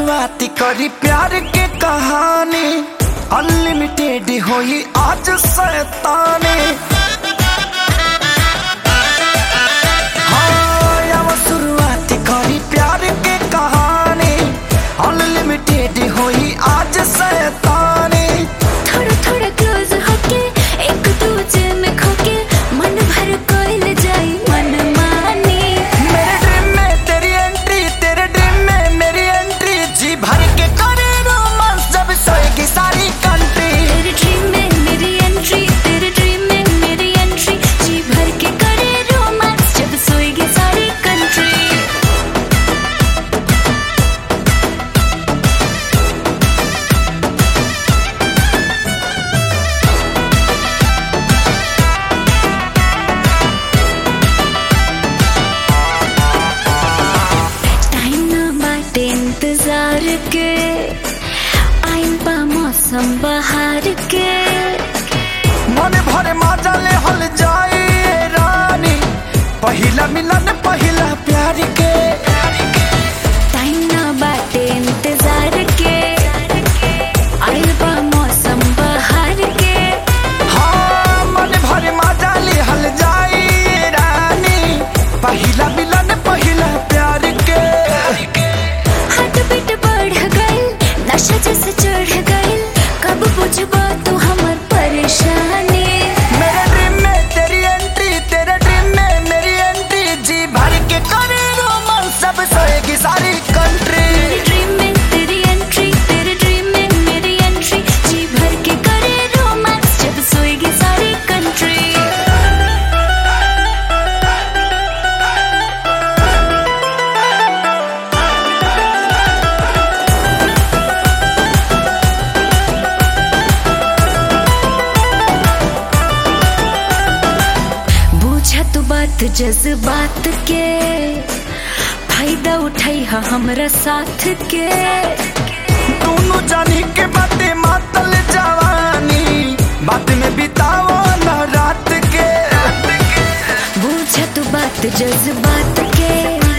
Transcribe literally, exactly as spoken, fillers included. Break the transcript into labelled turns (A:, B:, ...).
A: शुरुआत करी प्यार के कहानी, अनलिमिटेड होई आज शैतानी। हाँ, अब शुरुआत करी प्यार के कहानी, अनलिमिटेड होई आज शैतानी।
B: थोड़ा थोड़ा क्लोज होके एक दूजे में खोके मन भर कोइल जाई मन मानी।
A: मेरे ड्रीम में तेरी एंट्री, तेरे ड्रीम में मेरी एंट्री, जी भर के करे रोमांस जब सोएगी सारी कंट्री।
B: तेरे ड्रीम में मेरी एंट्री, तेरे ड्रीम में मेरी एंट्री, जी भर के करे रोमांस जब सोएगी सारी कंट्री। इंतजार के आइल बा मौसम बहार के,
A: मन भरे मजा ले हल जाए रानी, पहिला मिलन पहिला प्यार के।
B: टाइम ना बाटे इंतजार के आइल बा मौसम बहार के।
A: हाँ, मन भरे मजा ले हल जाए रानी, पहिला मिलन पहिला प्यार के।
B: नशा जैसे चढ़ गई, कब बुझबा तू हमर परेशानी।
A: मेरे ड्रीम में तेरी एंट्री, तेरे ड्रीम में मेरी एंट्री, जी भर के करे रोमांस सब सोएगी सारी कंट्री।
B: तेरे ड्रीम में तेरी एंट्री, तेरे ड्रीम में मेरी एंट्री, जी भर के करे रोमांस जब सोएगी सारी कंट्री। तू बात जज्बात के फायदा उठाई हा हमरा साथ के।
A: दोनों जानी के बातें मातल जवानी, बात में बिताओ ना रात के।
B: बूझा तू बात जज्बात के